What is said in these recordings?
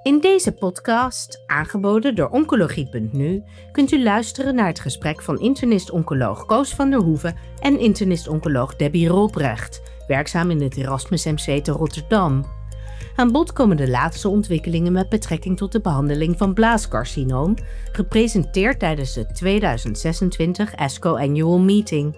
In deze podcast, aangeboden door Oncologie.nu, kunt u luisteren naar het gesprek van internist-oncoloog Koos van der Hoeven en internist-oncoloog Debbie Robrecht, werkzaam in het Erasmus MC te Rotterdam. Aan bod komen de laatste ontwikkelingen met betrekking tot de behandeling van blaascarcinoom, gepresenteerd tijdens de 2026 ASCO Annual Meeting.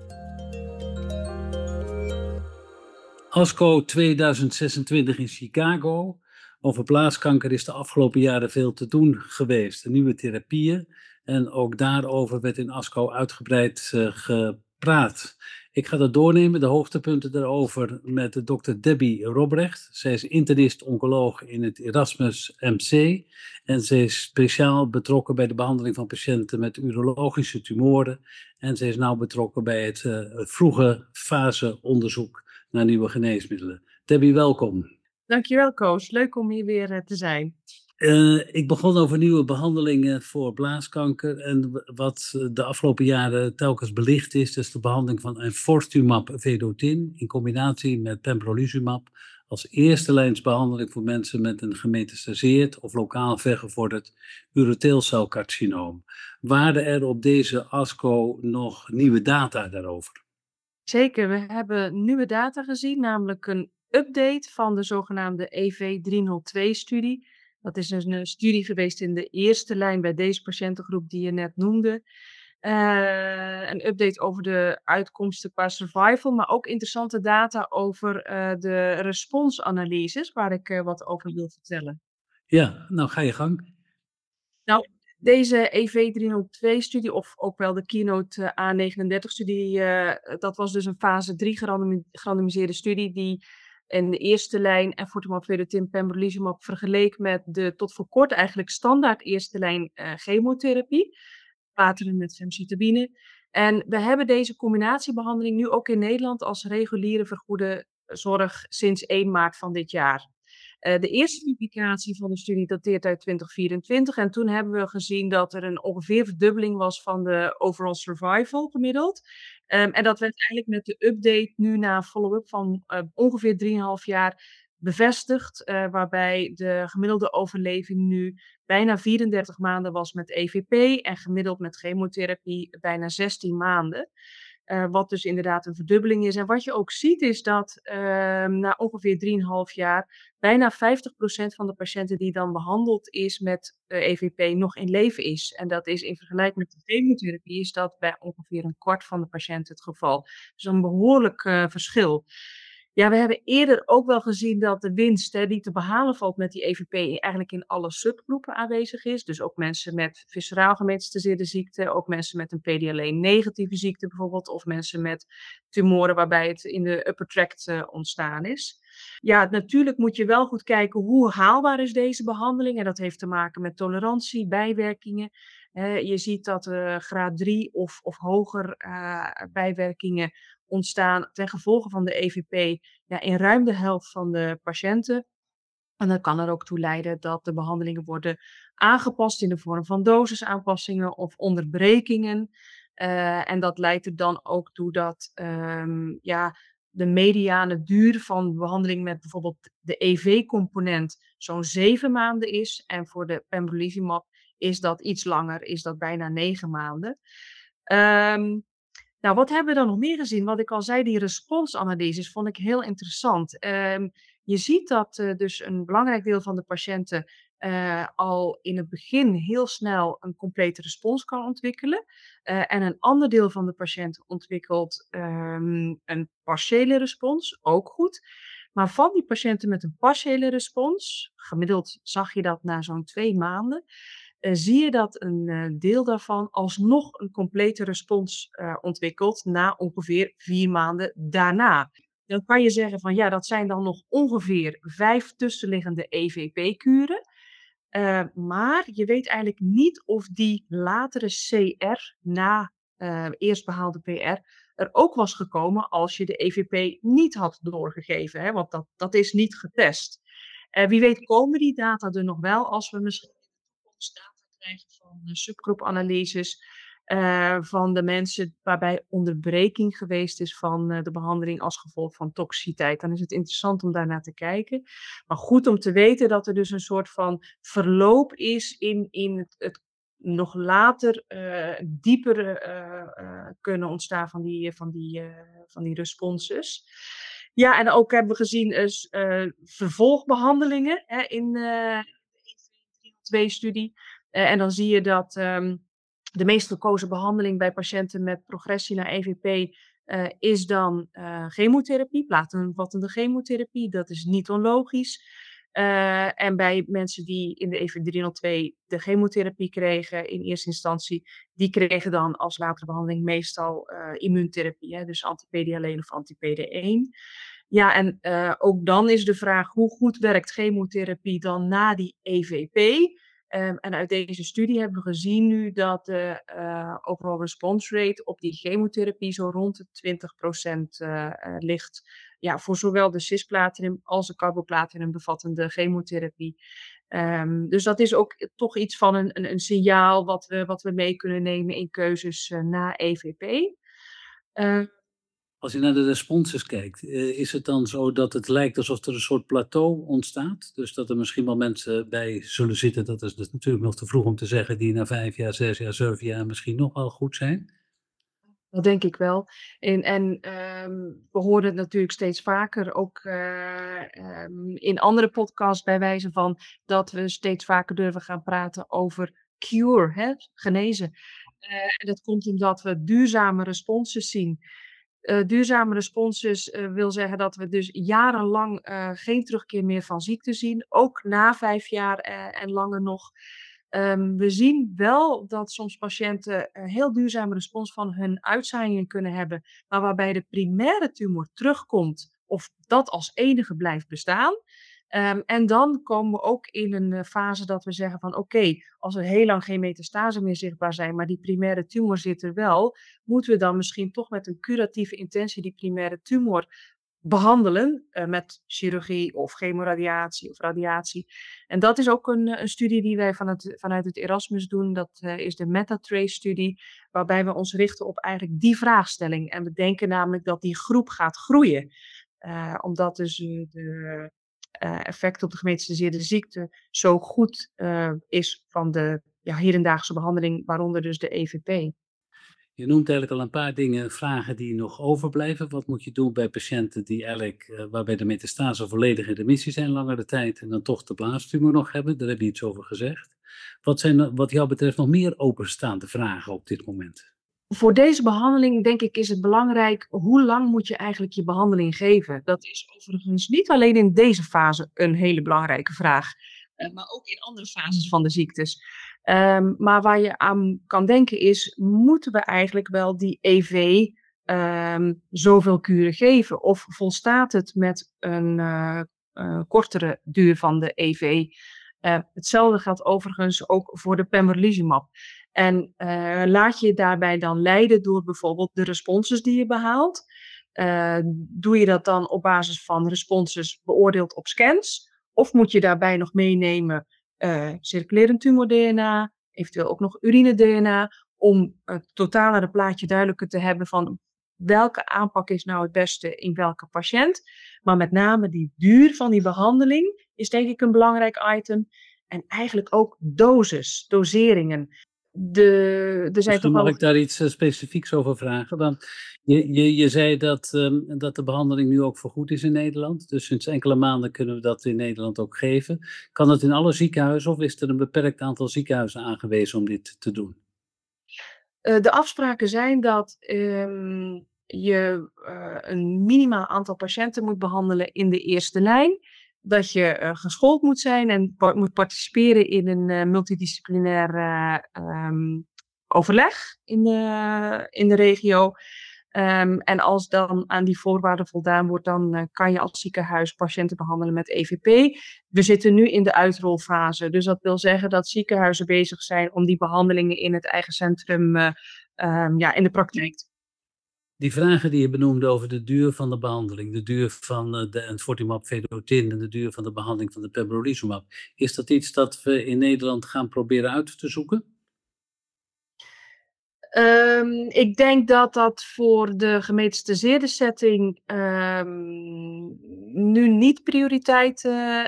ASCO 2026 in Chicago. Over blaaskanker is de afgelopen jaren veel te doen geweest. De nieuwe therapieën. En ook daarover werd in ASCO uitgebreid gepraat. Ik ga dat doornemen, de hoogtepunten daarover, met de dokter Debbie Robrecht. Zij is internist-oncoloog in het Erasmus MC. En zij is speciaal betrokken bij de behandeling van patiënten met urologische tumoren. En zij is nauw betrokken bij het vroege fase onderzoek naar nieuwe geneesmiddelen. Debbie, welkom. Dankjewel, Koos. Leuk om hier weer te zijn. Ik begon over nieuwe behandelingen voor blaaskanker. En wat de afgelopen jaren telkens belicht is, dus de behandeling van enfortumab vedotin in combinatie met pembrolizumab als eerste lijnsbehandeling voor mensen met een gemetastaseerd of lokaal vergevorderd urotheelcelcarcinoom. Waren er op deze ASCO nog nieuwe data daarover? Zeker, we hebben nieuwe data gezien, namelijk een update van de zogenaamde EV302-studie. Dat is een studie geweest in de eerste lijn bij deze patiëntengroep die je net noemde. Een update over de uitkomsten qua survival, maar ook interessante data over de responsanalyses, waar ik wat over wil vertellen. Ja, nou ga je gang. Nou, deze EV302-studie, of ook wel de Keynote A39-studie, dat was dus een fase 3 gerandomiseerde studie die in de eerste lijn enfortumab vedotin pembrolizumab vergeleek met de tot voor kort eigenlijk standaard eerste lijn chemotherapie, pateren met gemcitabine. En we hebben deze combinatiebehandeling nu ook in Nederland als reguliere vergoede zorg sinds 1 maart van dit jaar. De eerste publicatie van de studie dateert uit 2024 en toen hebben we gezien dat er een ongeveer verdubbeling was van de overall survival gemiddeld. En dat werd eigenlijk met de update nu na follow-up van ongeveer 3,5 jaar bevestigd, waarbij de gemiddelde overleving nu bijna 34 maanden was met EVP en gemiddeld met chemotherapie bijna 16 maanden. Wat dus inderdaad een verdubbeling is. En wat je ook ziet is dat na ongeveer 3,5 jaar bijna 50% van de patiënten die dan behandeld is met EVP nog in leven is. En dat is in vergelijking met de chemotherapie is dat bij ongeveer een kwart van de patiënten het geval. Dus een behoorlijk verschil. Ja, we hebben eerder ook wel gezien dat de winst die te behalen valt met die EVP eigenlijk in alle subgroepen aanwezig is. Dus ook mensen met visceraal gemetastaseerde ziekte, ook mensen met een PDL1-negatieve ziekte bijvoorbeeld, of mensen met tumoren waarbij het in de upper tract ontstaan is. Ja, natuurlijk moet je wel goed kijken hoe haalbaar is deze behandeling. En dat heeft te maken met tolerantie, bijwerkingen. Je ziet dat graad 3 of hoger bijwerkingen ontstaan ten gevolge van de EVP in ruim de helft van de patiënten. En dat kan er ook toe leiden dat de behandelingen worden aangepast in de vorm van dosisaanpassingen of onderbrekingen. En dat leidt er dan ook toe dat de mediane duur van behandeling met bijvoorbeeld de EV-component zo'n 7 maanden is. En voor de pembrolizumab is dat iets langer, is dat bijna 9 maanden. Nou, wat hebben we dan nog meer gezien? Wat ik al zei, die responsanalyses vond ik heel interessant. Je ziet dat dus een belangrijk deel van de patiënten al in het begin heel snel een complete respons kan ontwikkelen. En een ander deel van de patiënten ontwikkelt een partiële respons, ook goed. Maar van die patiënten met een partiële respons, gemiddeld zag je dat na zo'n 2 maanden, zie je dat een deel daarvan alsnog een complete respons ontwikkelt na ongeveer 4 maanden daarna. Dan kan je zeggen van ja, dat zijn dan nog ongeveer 5 tussenliggende EVP-kuren. Maar je weet eigenlijk niet of die latere CR na eerst behaalde PR er ook was gekomen als je de EVP niet had doorgegeven. Hè? Want dat is niet getest. Wie weet komen die data er nog wel als we misschien in de toekomst data krijgen van subgroepanalyses. van de mensen waarbij onderbreking geweest is van de behandeling als gevolg van toxiciteit. Dan is het interessant om daarnaar te kijken. Maar goed om te weten dat er dus een soort van verloop is in het nog later dieper kunnen ontstaan van die responses. Ja, en ook hebben we gezien vervolgbehandelingen in de 2-studie. En dan zie je dat de meest gekozen behandeling bij patiënten met progressie naar EVP is dan chemotherapie, plaatomvattende chemotherapie. Dat is niet onlogisch. En bij mensen die in de EV302 de chemotherapie kregen in eerste instantie, die kregen dan als latere behandeling meestal immuuntherapie, dus anti-PD-L1 of anti-PD-1. Ja, en ook dan is de vraag hoe goed werkt chemotherapie dan na die EVP? En uit deze studie hebben we gezien nu dat de overall response rate op die chemotherapie zo rond de 20% ligt. Ja, voor zowel de cisplatinum als de carboplatinum bevattende chemotherapie. Dus dat is ook toch iets van een signaal wat we mee kunnen nemen in keuzes na EVP. Als je naar de responses kijkt, is het dan zo dat het lijkt alsof er een soort plateau ontstaat? Dus dat er misschien wel mensen bij zullen zitten, dat is dus natuurlijk nog te vroeg om te zeggen, die na 5 jaar, 6 jaar, 7 jaar misschien nog wel goed zijn? Dat denk ik wel. We horen het natuurlijk steeds vaker, ook in andere podcasts bij wijze van dat we steeds vaker durven gaan praten over cure, genezen. En dat komt omdat we duurzame responses zien. Duurzame responses wil zeggen dat we dus jarenlang geen terugkeer meer van ziekte zien, ook na 5 jaar en langer nog. We zien wel dat soms patiënten een heel duurzame respons van hun uitzaaiingen kunnen hebben, maar waarbij de primaire tumor terugkomt of dat als enige blijft bestaan. En dan komen we ook in een fase dat we zeggen van oké, als er heel lang geen metastase meer zichtbaar zijn, maar die primaire tumor zit er wel, moeten we dan misschien toch met een curatieve intentie die primaire tumor behandelen met chirurgie of chemoradiatie of radiatie. En dat is ook een studie die wij vanuit het Erasmus doen. Dat is de MetaTrace-studie, waarbij we ons richten op eigenlijk die vraagstelling. En we denken namelijk dat die groep gaat groeien. Omdat dus de effect op de gemetastaseerde ziekte zo goed is van de hedendaagse behandeling, waaronder dus de EVP. Je noemt eigenlijk al een paar dingen, vragen die nog overblijven. Wat moet je doen bij patiënten die eigenlijk, waarbij de metastase volledig in remissie zijn langere tijd en dan toch de blaastumor nog hebben? Daar heb je iets over gezegd. Wat zijn wat jou betreft nog meer openstaande vragen op dit moment? Voor deze behandeling, denk ik, is het belangrijk hoe lang moet je eigenlijk je behandeling geven. Dat is overigens niet alleen in deze fase een hele belangrijke vraag, maar ook in andere fases van de ziektes. Maar waar je aan kan denken is, moeten we eigenlijk wel die EV zoveel kuren geven? Of volstaat het met een kortere duur van de EV? Hetzelfde geldt overigens ook voor de pembrolizumab. En laat je daarbij dan leiden door bijvoorbeeld de responses die je behaalt. Doe je dat dan op basis van responses beoordeeld op scans? Of moet je daarbij nog meenemen circulerend tumor-DNA, eventueel ook nog urine-DNA, om het totalere plaatje duidelijker te hebben van welke aanpak is nou het beste in welke patiënt. Maar met name die duur van die behandeling is denk ik een belangrijk item. En eigenlijk ook doseringen. Mag ik daar iets specifieks over vragen? Dan, je zei dat de behandeling nu ook vergoed is in Nederland. Dus sinds enkele maanden kunnen we dat in Nederland ook geven. Kan dat in alle ziekenhuizen of is er een beperkt aantal ziekenhuizen aangewezen om dit te doen? De afspraken zijn dat je een minimaal aantal patiënten moet behandelen in de eerste lijn. Dat je geschoold moet zijn en moet participeren in een multidisciplinair overleg in de regio. En als dan aan die voorwaarden voldaan wordt, dan kan je als ziekenhuis patiënten behandelen met EVP. We zitten nu in de uitrolfase. Dus dat wil zeggen dat ziekenhuizen bezig zijn om die behandelingen in het eigen centrum in de praktijk te doen. Die vragen die je benoemde over de duur van de behandeling, de duur van de enfortumab vedotin en de duur van de behandeling van de pembrolizumab, is dat iets dat we in Nederland gaan proberen uit te zoeken? Ik denk dat dat voor de gemetastaseerde setting nu niet prioriteit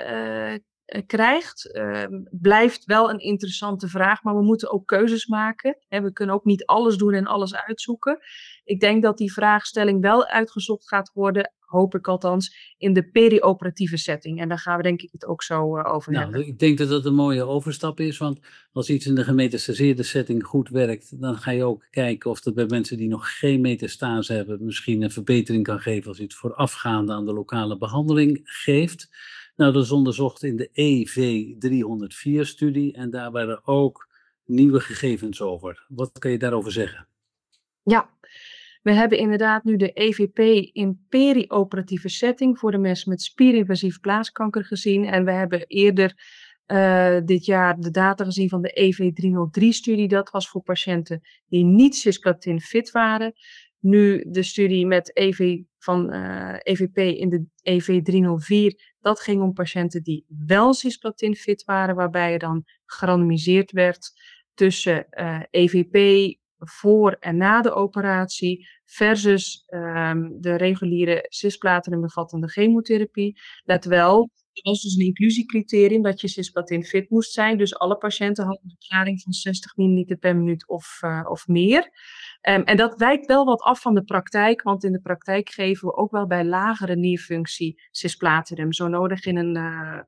krijgt. Blijft wel een interessante vraag, maar we moeten ook keuzes maken. Hè, we kunnen ook niet alles doen en alles uitzoeken. Ik denk dat die vraagstelling wel uitgezocht gaat worden, hoop ik althans, in de perioperatieve setting. En daar gaan we denk ik het ook zo over Nou, hebben. ik denk dat dat een mooie overstap is, want als iets in de gemetastaseerde setting goed werkt, dan ga je ook kijken of dat bij mensen die nog geen metastase hebben misschien een verbetering kan geven als je het voorafgaande aan de lokale behandeling geeft. Nou, dat is onderzocht in de EV304-studie en daar waren ook nieuwe gegevens over. Wat kan je daarover zeggen? Ja, we hebben inderdaad nu de EVP in perioperatieve setting voor de mensen met spierinvasief blaaskanker gezien. En we hebben eerder dit jaar de data gezien van de EV303-studie. Dat was voor patiënten die niet cisplatin fit waren. Nu de studie met EVP in de EV304. Dat ging om patiënten die wel cisplatin fit waren, waarbij er dan gerandomiseerd werd tussen EVP voor en na de operatie versus de reguliere cisplatinum bevattende chemotherapie. Let wel, er was dus een inclusiecriterium dat je cisplatin fit moest zijn. Dus alle patiënten hadden een verklaring van 60 milliliter per minuut of meer. En dat wijkt wel wat af van de praktijk, want in de praktijk geven we ook wel bij lagere nierfunctie cisplatinum, zo nodig in een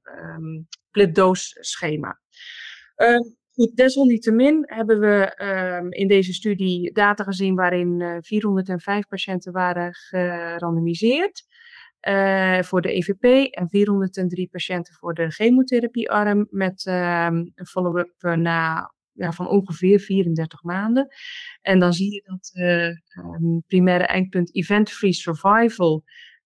split-dose schema. Goed, desalniettemin hebben we in deze studie data gezien waarin 405 patiënten waren gerandomiseerd voor de EVP en 403 patiënten voor de chemotherapiearm met een follow-up van ongeveer 34 maanden. En dan zie je dat primaire eindpunt event-free survival,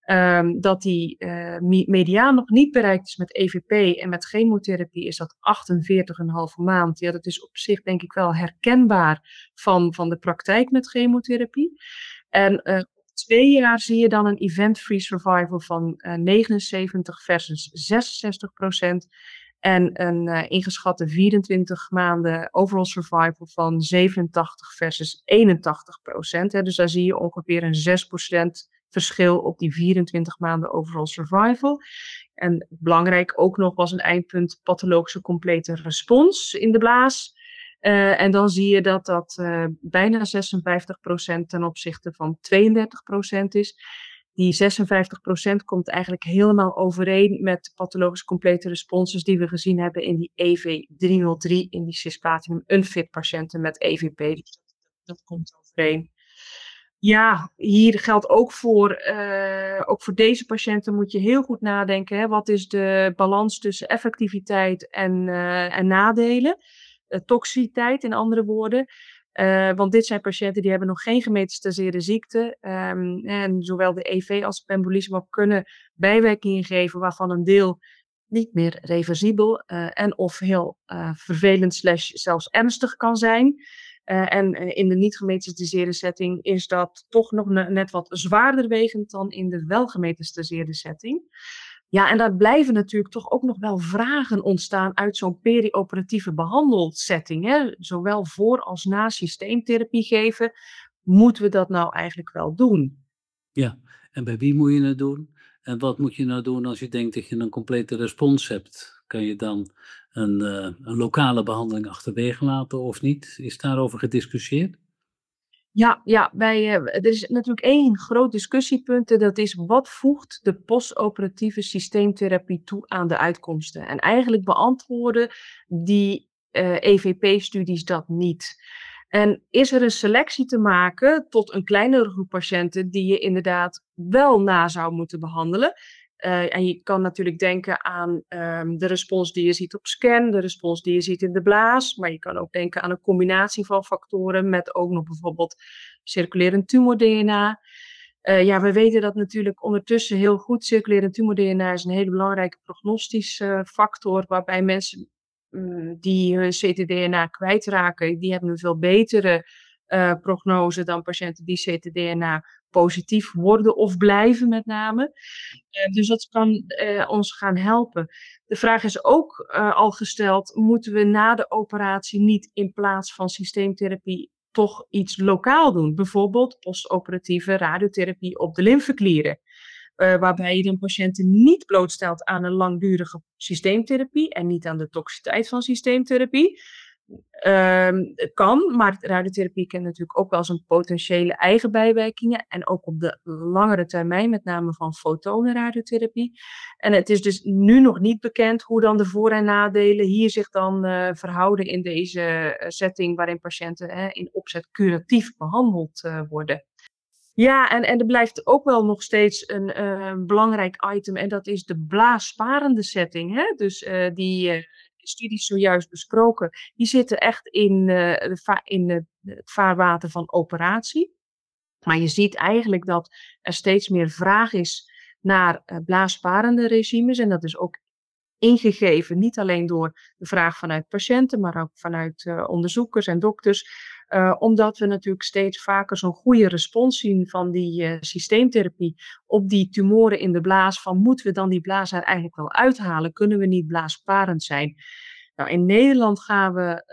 dat die mediaan nog niet bereikt is met EVP en met chemotherapie is dat 48,5 maand. Ja, dat is op zich denk ik wel herkenbaar van de praktijk met chemotherapie. En op 2 jaar zie je dan een event-free survival van 79 versus 66%. En een ingeschatte 24 maanden overall survival van 87 versus 81%. Dus daar zie je ongeveer een 6% verschil op die 24 maanden overall survival. En belangrijk ook nog was een eindpunt pathologische complete respons in de blaas. En dan zie je dat bijna 56% ten opzichte van 32% is. Die 56% komt eigenlijk helemaal overeen met de pathologisch complete responses die we gezien hebben in die EV303, in die cisplatinum unfit patiënten met EVP. Dus dat komt overeen. Ja, hier geldt ook voor deze patiënten moet je heel goed nadenken. Hè, wat is de balans tussen effectiviteit en nadelen? Toxiciteit, in andere woorden. Want dit zijn patiënten die hebben nog geen gemetastaseerde ziekte. En zowel de EV als pembrolizumab kunnen bijwerkingen geven waarvan een deel niet meer reversibel en of heel vervelend / zelfs ernstig kan zijn. En in de niet gemetastaseerde setting is dat toch nog net wat zwaarder wegend dan in de wel gemetastaseerde setting. Ja, en daar blijven natuurlijk toch ook nog wel vragen ontstaan uit zo'n perioperatieve behandelsetting. Hè? Zowel voor als na systeemtherapie geven. Moeten we dat nou eigenlijk wel doen? Ja, en bij wie moet je het doen? En wat moet je nou doen als je denkt dat je een complete respons hebt? Kan je dan een lokale behandeling achterwege laten of niet? Is daarover gediscussieerd? Ja, er is natuurlijk één groot discussiepunt. En dat is wat voegt de postoperatieve systeemtherapie toe aan de uitkomsten? En eigenlijk beantwoorden die EVP-studies dat niet. En is er een selectie te maken tot een kleinere groep patiënten die je inderdaad wel na zou moeten behandelen? En je kan natuurlijk denken aan de respons die je ziet op scan, de respons die je ziet in de blaas. Maar je kan ook denken aan een combinatie van factoren met ook nog bijvoorbeeld circulerend tumor-DNA. We weten dat natuurlijk ondertussen heel goed. Circulerend tumor-DNA is een hele belangrijke prognostische factor, waarbij mensen die hun ctDNA kwijtraken, die hebben een veel betere prognose dan patiënten die ctDNA positief worden of blijven met name. Dus dat kan ons gaan helpen. De vraag is ook al gesteld, moeten we na de operatie niet in plaats van systeemtherapie toch iets lokaal doen. Bijvoorbeeld postoperatieve radiotherapie op de lymfeklieren. Waarbij je de patiënten niet blootstelt aan een langdurige systeemtherapie en niet aan de toxiciteit van systeemtherapie. Het kan, maar radiotherapie kent natuurlijk ook wel zijn potentiële eigen bijwerkingen. En ook op de langere termijn, met name van fotonenradiotherapie. En het is dus nu nog niet bekend hoe dan de voor- en nadelen hier zich dan verhouden in deze setting waarin patiënten in opzet curatief behandeld worden. Ja, en er blijft ook wel nog steeds een belangrijk item en dat is de blaassparende setting. Hè? Dus die studies zojuist besproken, die zitten echt in het vaarwater van operatie. Maar je ziet eigenlijk dat er steeds meer vraag is naar blaassparende regimes en dat is ook ingegeven, niet alleen door de vraag vanuit patiënten, maar ook vanuit onderzoekers en dokters. Omdat we natuurlijk steeds vaker zo'n goede respons zien van die systeemtherapie op die tumoren in de blaas. Van moeten we dan die blaas er eigenlijk wel uithalen? Kunnen we niet blaassparend zijn? Nou, in Nederland gaan we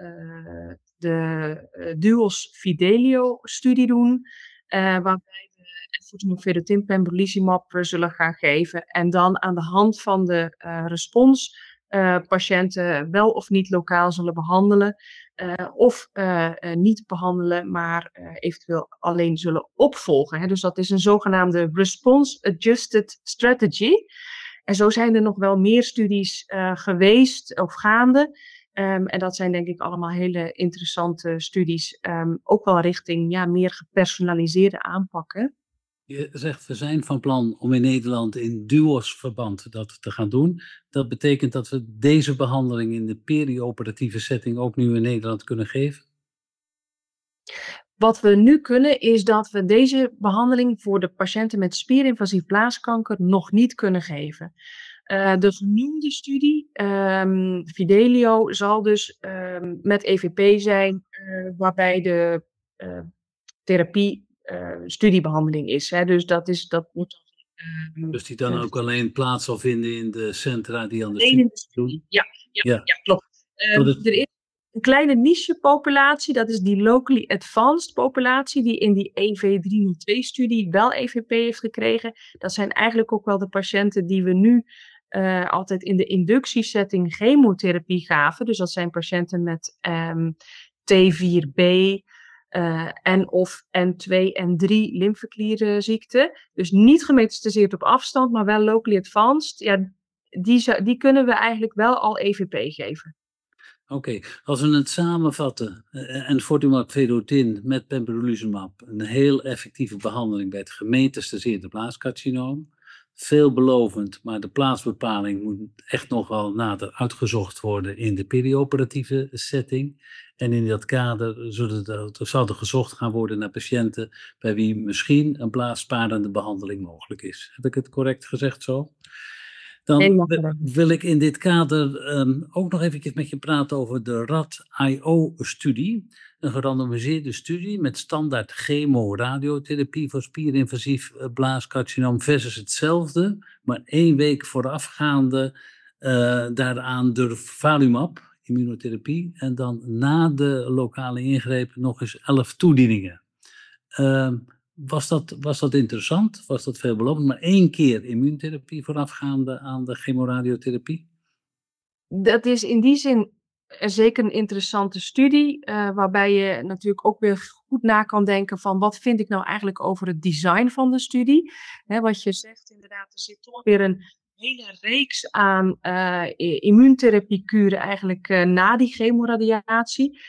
de Duos Fidelio-studie doen, waarbij we enfortumab pembrolizumab zullen gaan geven. En dan aan de hand van de respons patiënten wel of niet lokaal zullen behandelen. Of niet behandelen, maar eventueel alleen zullen opvolgen. Hè. Dus dat is een zogenaamde response-adjusted strategy. En zo zijn er nog wel meer studies geweest of gaande. En dat zijn denk ik allemaal hele interessante studies. Ook wel richting meer gepersonaliseerde aanpakken. Je zegt, we zijn van plan om in Nederland in duos-verband dat te gaan doen. Dat betekent dat we deze behandeling in de perioperatieve setting ook nu in Nederland kunnen geven? Wat we nu kunnen is dat we deze behandeling voor de patiënten met spierinvasief blaaskanker nog niet kunnen geven. De genoemde studie, Fidelio, zal dus met EVP zijn, waarbij de therapie studiebehandeling is. Hè. Dus dat moet Dus die dan ook alleen plaats zal vinden in de centra die aan de alleen in de studie studie. doen? Ja, klopt. Er is een kleine niche-populatie, dat is die locally advanced populatie, die in die EV302-studie wel EVP heeft gekregen. Dat zijn eigenlijk ook wel de patiënten die we nu altijd in de inductiesetting chemotherapie gaven. Dus dat zijn patiënten met T4B en of N2 en 3 lymfeklierziekte. Dus niet gemetastaseerd op afstand, maar wel locally advanced. Ja, die kunnen we eigenlijk wel al EVP geven. Oké, als we het samenvatten, enfortumab vedotin met pembrolizumab, een heel effectieve behandeling bij het gemetastaseerde blaascarcinoom. Veelbelovend, maar de plaatsbepaling moet echt nog wel nader uitgezocht worden in de perioperatieve setting. En in dat kader zal er gezocht gaan worden naar patiënten bij wie misschien een blaassparende behandeling mogelijk is. Heb ik het correct gezegd zo? Dan wil ik in dit kader ook nog even met je praten over de RAD-IO-studie. Een gerandomiseerde studie met standaard chemoradiotherapie voor spierinvasief blaascarcinoom versus hetzelfde, maar 1 week voorafgaande daaraan durvalumab, immunotherapie, en dan na de lokale ingreep nog eens 11 toedieningen. Was dat interessant? Was dat veelbelovend? Maar 1 keer immuuntherapie voorafgaande aan de chemoradiotherapie? Dat is in die zin zeker een interessante studie, waarbij je natuurlijk ook weer goed na kan denken van wat vind ik nou eigenlijk over het design van de studie. Hè, wat je zegt inderdaad, er zit toch weer een hele reeks aan immuuntherapiekuren eigenlijk na die chemoradiatie.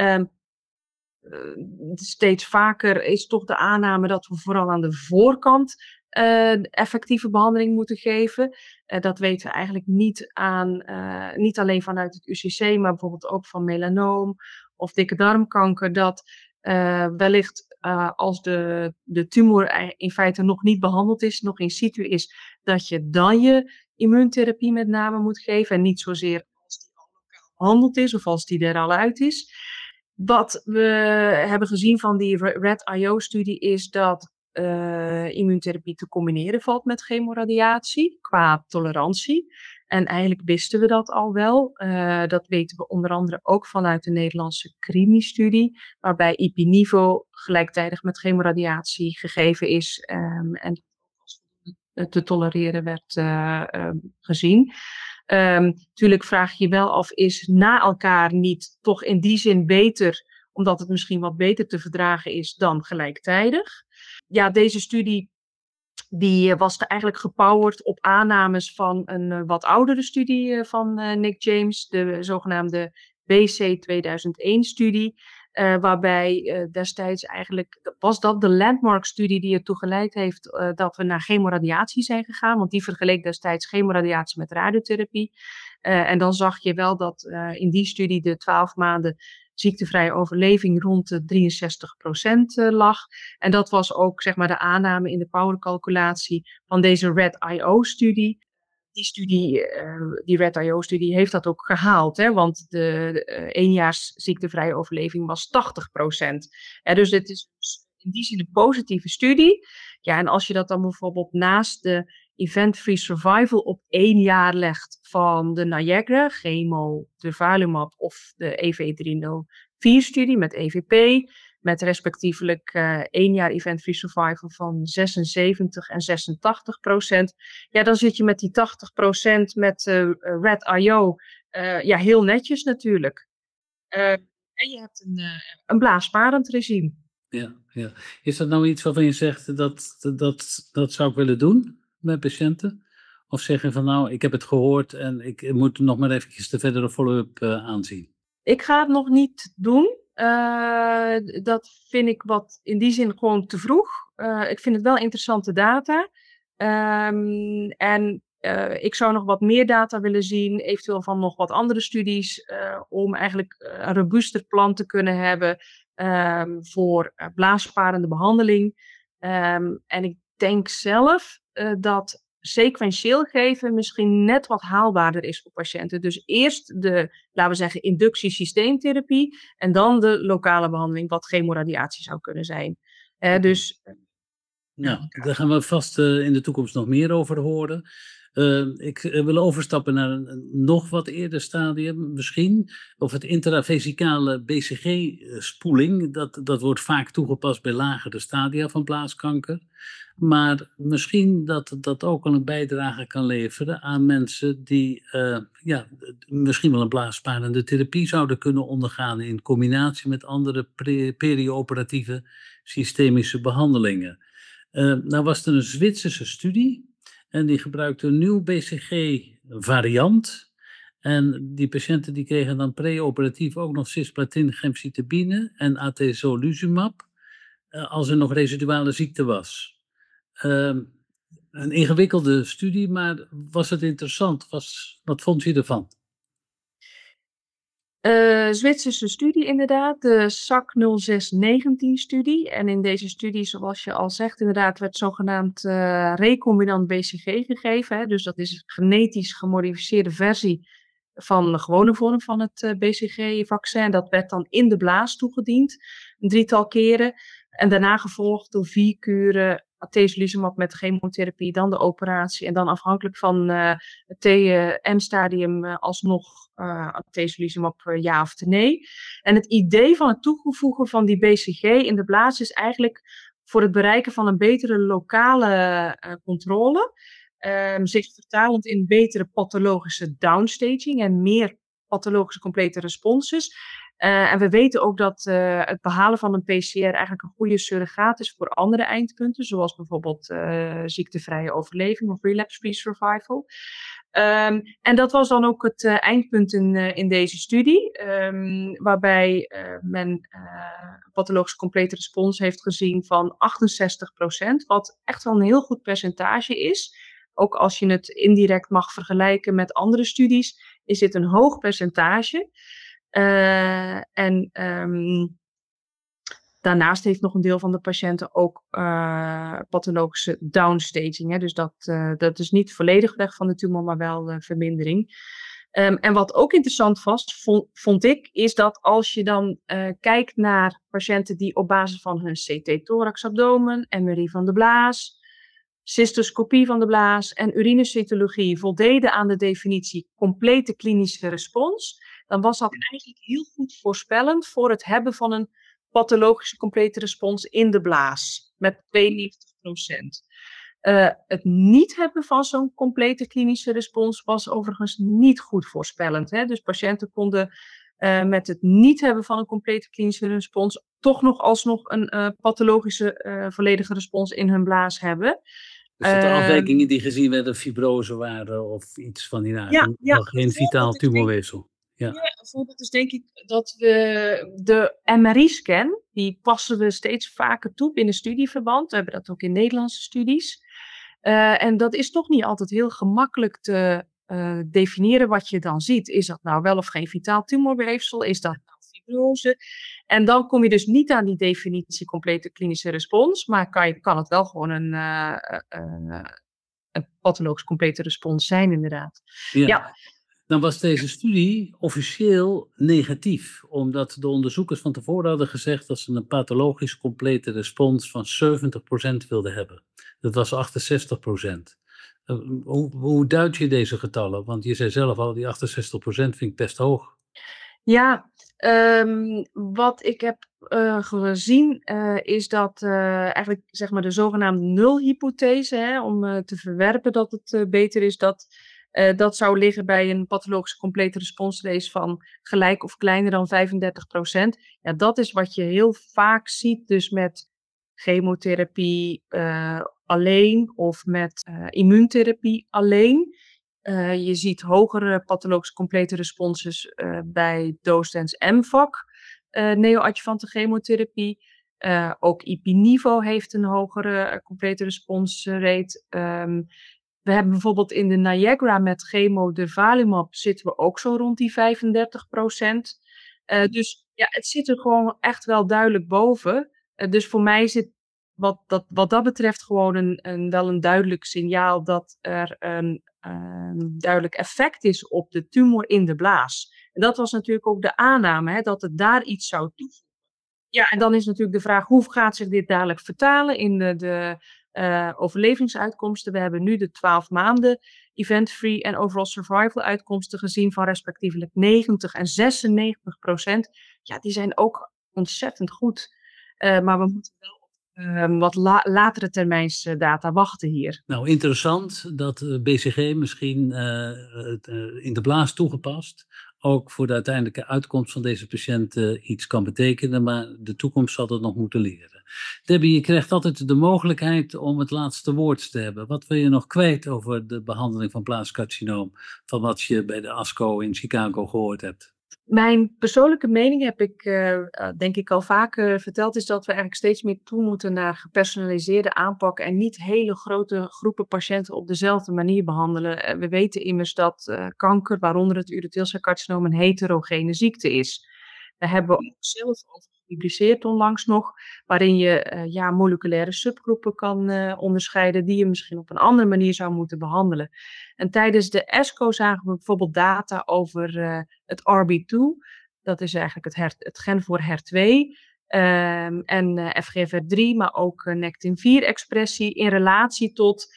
Steeds vaker is toch de aanname dat we vooral aan de voorkant effectieve behandeling moeten geven. Dat weten we eigenlijk niet alleen vanuit het UCC, maar bijvoorbeeld ook van melanoom of dikke darmkanker, dat wellicht als de tumor in feite nog niet behandeld is, nog in situ is, dat je dan je immuuntherapie met name moet geven en niet zozeer als die al lokaal behandeld is of als die er al uit is. Wat we hebben gezien van die RAD-IO-studie is dat immuuntherapie te combineren valt met chemoradiatie qua tolerantie. En eigenlijk wisten we dat al wel. Dat weten we onder andere ook vanuit de Nederlandse CRIMI-studie, waarbij ipi-nivo gelijktijdig met chemoradiatie gegeven is en te tolereren werd gezien. Natuurlijk vraag je je wel af, is na elkaar niet toch in die zin beter, omdat het misschien wat beter te verdragen is dan gelijktijdig? Ja, deze studie die was eigenlijk gepowerd op aannames van een wat oudere studie van Nick James, de zogenaamde BC 2001-studie. Waarbij destijds eigenlijk, was dat de landmark-studie die ertoe geleid heeft dat we naar chemoradiatie zijn gegaan. Want die vergeleek destijds chemoradiatie met radiotherapie. En dan zag je wel dat in die studie de 12 maanden ziektevrije overleving rond de 63% lag. En dat was ook zeg maar de aanname in de powercalculatie van deze RED-IO-studie. Die RED-IO-studie heeft dat ook gehaald, hè, want de eenjaars ziektevrije overleving was 80%. Dus dit is in die zin een positieve studie. Ja, en als je dat dan bijvoorbeeld naast de event-free survival op 1 jaar legt van de Niagara, chemo, durvalumab of de EV304-studie met EVP, met respectievelijk 1 jaar event-free survival van 76 en 86%. Ja, dan zit je met die 80% met RED-IO heel netjes natuurlijk. En je hebt een blaassparend regime. Ja. Is dat nou iets waarvan je zegt dat zou ik willen doen met patiënten? Of zeggen van nou, ik heb het gehoord en ik moet nog maar eventjes de verdere follow-up aanzien? Ik ga het nog niet doen. Dat vind ik wat in die zin gewoon te vroeg. Ik vind het wel interessante data. Ik zou nog wat meer data willen zien, eventueel van nog wat andere studies, om eigenlijk een robuuster plan te kunnen hebben voor blaassparende behandeling. En ik denk zelf dat sequentieel geven misschien net wat haalbaarder is voor patiënten. Dus eerst de, laten we zeggen, inductie-systeemtherapie en dan de lokale behandeling, wat chemoradiatie zou kunnen zijn. Daar gaan we vast in de toekomst nog meer over horen. Ik wil overstappen naar een nog wat eerder stadium misschien. Of het intravesicale BCG-spoeling. Dat wordt vaak toegepast bij lagere stadia van blaaskanker. Maar misschien dat dat ook al een bijdrage kan leveren aan mensen die misschien wel een blaassparende therapie zouden kunnen ondergaan in combinatie met andere perioperatieve systemische behandelingen. Nou was er een Zwitserse studie en die gebruikte een nieuw BCG-variant. En die patiënten die kregen dan preoperatief ook nog cisplatin, gemcitabine en atezolizumab als er nog residuale ziekte was. Een ingewikkelde studie, maar was het interessant? Wat vond je ervan? Zwitserse studie inderdaad, de SAC 0619-studie. En in deze studie, zoals je al zegt, inderdaad werd zogenaamd recombinant BCG gegeven. Hè? Dus dat is een genetisch gemodificeerde versie van de gewone vorm van het BCG-vaccin. Dat werd dan in de blaas toegediend, een 3-tal keren. En daarna gevolgd door 4 kuren atezolizumab met chemotherapie, dan de operatie en dan afhankelijk van het TM-stadium alsnog atezolizumab ja of nee. En het idee van het toevoegen van die BCG in de blaas is eigenlijk voor het bereiken van een betere lokale controle, zich vertalend in betere pathologische downstaging en meer pathologische complete responses. En we weten ook dat het behalen van een PCR eigenlijk een goede surrogaat is voor andere eindpunten, zoals bijvoorbeeld ziektevrije overleving of relapse-free survival. En dat was dan ook het eindpunt in deze studie, waarbij men pathologische complete respons heeft gezien van 68%, wat echt wel een heel goed percentage is. Ook als je het indirect mag vergelijken met andere studies, is dit een hoog percentage. Daarnaast heeft nog een deel van de patiënten ook pathologische downstaging. Hè? Dus dat is niet volledig weg van de tumor, maar wel vermindering. En wat ook interessant vond ik, is dat als je dan kijkt naar patiënten die op basis van hun CT thorax abdomen, MRI van de blaas, cystoscopie van de blaas en urinecytologie voldeden aan de definitie complete klinische respons, dan was dat eigenlijk heel goed voorspellend voor het hebben van een pathologische complete respons in de blaas met 92%. Het niet hebben van zo'n complete klinische respons was overigens niet goed voorspellend. Hè? Dus patiënten konden met het niet hebben van een complete klinische respons toch nog alsnog een pathologische volledige respons in hun blaas hebben. Dus dat de afwijkingen die gezien werden fibrose waren of iets van die aard. Ja, geen vitaal tumorweefsel. Ja. Een voorbeeld is denk ik dat we de MRI-scan, die passen we steeds vaker toe binnen studieverband. We hebben dat ook in Nederlandse studies. En dat is toch niet altijd heel gemakkelijk te definiëren wat je dan ziet. Is dat nou wel of geen vitaal tumorweefsel? Is dat nou fibrose? En dan kom je dus niet aan die definitie complete klinische respons, maar kan het wel gewoon een pathologisch complete respons zijn inderdaad. Ja. Dan was deze studie officieel negatief, omdat de onderzoekers van tevoren hadden gezegd dat ze een pathologisch complete respons van 70% wilden hebben. Dat was 68%. Hoe duid je deze getallen? Want je zei zelf al, die 68% vind ik best hoog. Ja, wat ik heb gezien is dat eigenlijk zeg maar de zogenaamde nulhypothese, om te verwerpen dat het beter is, dat zou liggen bij een pathologische complete responsrace van gelijk of kleiner dan 35%. Ja, dat is wat je heel vaak ziet, dus met chemotherapie alleen of met immuuntherapie alleen. Je ziet hogere pathologische complete responses bij dosens MVAC, neoadjuvante chemotherapie. Ook Ipi-Nivo heeft een hogere complete responsrate. We hebben bijvoorbeeld in de Niagara met chemo durvalumab zitten we ook zo rond die 35%. Dus ja, het zit er gewoon echt wel duidelijk boven. Dus voor mij zit wat dat betreft gewoon wel een duidelijk signaal dat er een duidelijk effect is op de tumor in de blaas. En dat was natuurlijk ook de aanname, hè, dat het daar iets zou toevoegen. Ja, en dan is natuurlijk de vraag, hoe gaat zich dit dadelijk vertalen in de overlevingsuitkomsten? We hebben nu de 12 maanden event-free en overall survival uitkomsten gezien van respectievelijk 90 en 96%. Ja, die zijn ook ontzettend goed. Maar we moeten wel op wat latere termijns data wachten hier. Nou, interessant dat BCG misschien in de blaas toegepast ook voor de uiteindelijke uitkomst van deze patiënt iets kan betekenen, maar de toekomst zal dat nog moeten leren. Debbie, je krijgt altijd de mogelijkheid om het laatste woord te hebben. Wat wil je nog kwijt over de behandeling van blaascarcinoom, van wat je bij de ASCO in Chicago gehoord hebt? Mijn persoonlijke mening heb ik denk ik al vaker verteld, is dat we eigenlijk steeds meer toe moeten naar gepersonaliseerde aanpak en niet hele grote groepen patiënten op dezelfde manier behandelen. We weten immers dat kanker, waaronder het urotheelcelcarcinoom, een heterogene ziekte is. Daar hebben we ook zelf over gepubliceerd onlangs nog, waarin je moleculaire subgroepen kan onderscheiden die je misschien op een andere manier zou moeten behandelen. En tijdens de ESCO zagen we bijvoorbeeld data over het RB2, dat is eigenlijk het gen voor HER2, en FGFR3, maar ook Nectin-4-expressie in relatie tot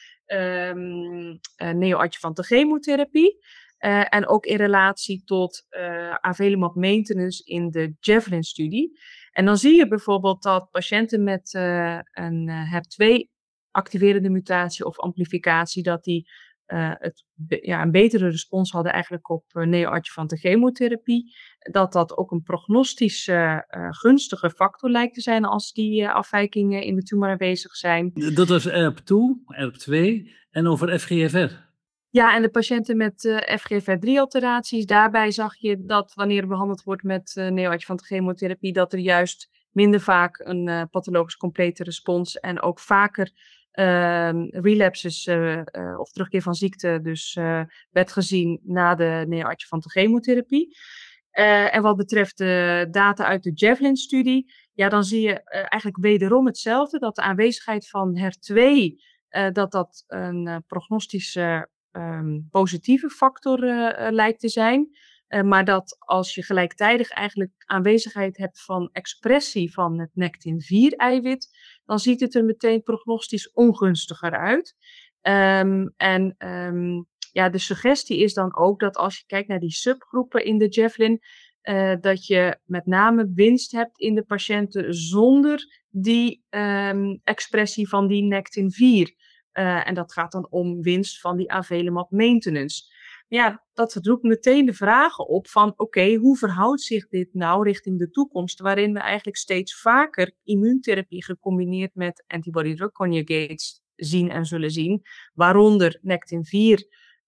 neoadjuvante chemotherapie. En ook in relatie tot avelumab maintenance in de Javelin-studie. En dan zie je bijvoorbeeld dat patiënten met een HER2-activerende mutatie of amplificatie, dat die een betere respons hadden eigenlijk op neoadjuvante chemotherapie. Dat ook een prognostisch gunstige factor lijkt te zijn als die afwijkingen in de tumor aanwezig zijn. Dat was ERP2 en over FGFR. Ja, en de patiënten met FGFR3-alteraties, daarbij zag je dat wanneer behandeld wordt met neoadjuvante chemotherapie, dat er juist minder vaak een pathologisch complete respons en ook vaker relapses of terugkeer van ziekte dus werd gezien na de neoadjuvante chemotherapie. En wat betreft de data uit de Javelin-studie, ja, dan zie je eigenlijk wederom hetzelfde, dat de aanwezigheid van HER2, dat een prognostische positieve factor lijkt te zijn. Maar dat als je gelijktijdig eigenlijk aanwezigheid hebt van expressie van het Nectin-4-eiwit, dan ziet het er meteen prognostisch ongunstiger uit. De suggestie is dan ook dat als je kijkt naar die subgroepen in de Javelin, dat je met name winst hebt in de patiënten zonder die expressie van die Nectin-4. En dat gaat dan om winst van die Avelumab maintenance. Ja, dat roept meteen de vragen op van oké, hoe verhoudt zich dit nou richting de toekomst, waarin we eigenlijk steeds vaker immuuntherapie gecombineerd met antibody-drug conjugates zien en zullen zien, waaronder Nectin-4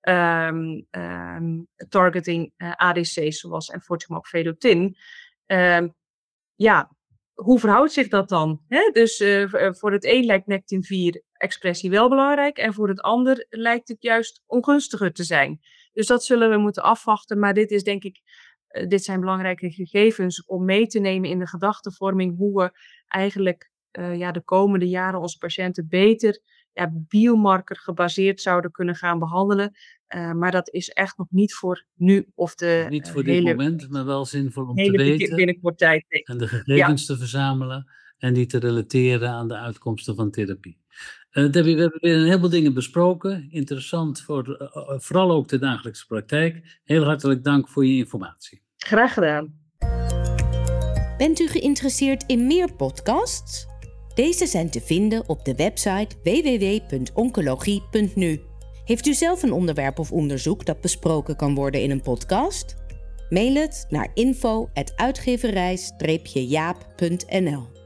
targeting ADC's zoals enfortumab vedotin. Hoe verhoudt zich dat dan? Hè? Dus voor het een lijkt Nectin-4-expressie wel belangrijk en voor het ander lijkt het juist ongunstiger te zijn. Dus dat zullen we moeten afwachten, maar dit is denk ik, dit zijn belangrijke gegevens om mee te nemen in de gedachtevorming hoe we eigenlijk de komende jaren onze patiënten beter biomarker gebaseerd zouden kunnen gaan behandelen. Maar dat is echt nog niet voor nu of de niet voor dit moment, maar wel zinvol om te weten binnenkort tijd. En de gegevens te verzamelen en die te relateren aan de uitkomsten van therapie. Debbie, we hebben weer een heleboel dingen besproken. Interessant voor vooral ook de dagelijkse praktijk. Heel hartelijk dank voor je informatie. Graag gedaan. Bent u geïnteresseerd in meer podcasts? Deze zijn te vinden op de website www.oncologie.nu. Heeft u zelf een onderwerp of onderzoek dat besproken kan worden in een podcast? Mail het naar info@uitgeverij-jaap.nl.